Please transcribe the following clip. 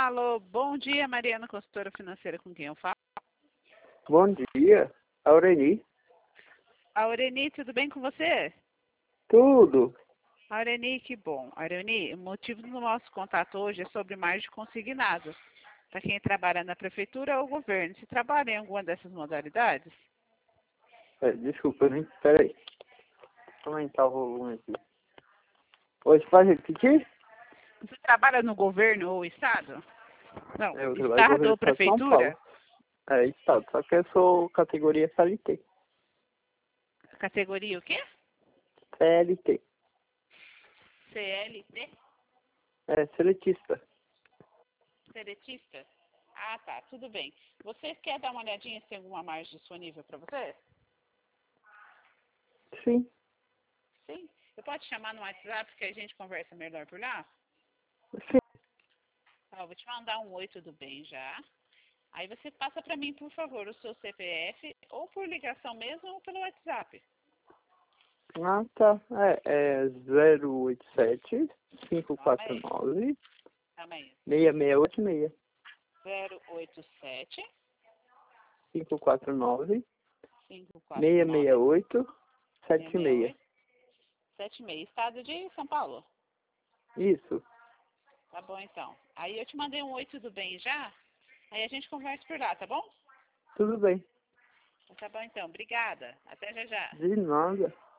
Alô, bom dia, Mariana, consultora financeira, com quem eu falo? Bom dia, Aureli. Aureni, tudo bem com você? Tudo? Aureni, que bom. Aureni, o motivo do nosso contato hoje é sobre margem consignada. Para quem trabalha na prefeitura ou governo, se trabalha em alguma dessas modalidades? Desculpa, né? Peraí. Vou aumentar o volume aqui. Hoje pode repetir? Você trabalha no governo ou estado? Não, Eu trabalho no estado governo ou do estado de São prefeitura? Paulo. É, estado, só que eu sou categoria CLT. Categoria o quê? CLT. CLT? É, seletista. Seletista? Ah, tá, tudo bem. Você quer dar uma olhadinha se tem alguma margem disponível para você? Sim. Sim? Eu posso te chamar no WhatsApp que a gente conversa melhor por lá? Sim. Ó, vou te mandar um oi, tudo bem já. Aí você passa para mim, por favor, o seu CPF, ou por ligação mesmo, ou pelo WhatsApp. Ah, tá. É 087 Calma aí, 549 calma aí. 6686 087 549 549 668 76. 668 76. Estado de São Paulo. Isso. Tá bom, então. Aí eu te mandei um oi, tudo bem já? Aí a gente conversa por lá, tá bom? Tudo bem. Tá bom, então. Obrigada. Até já já. De nada.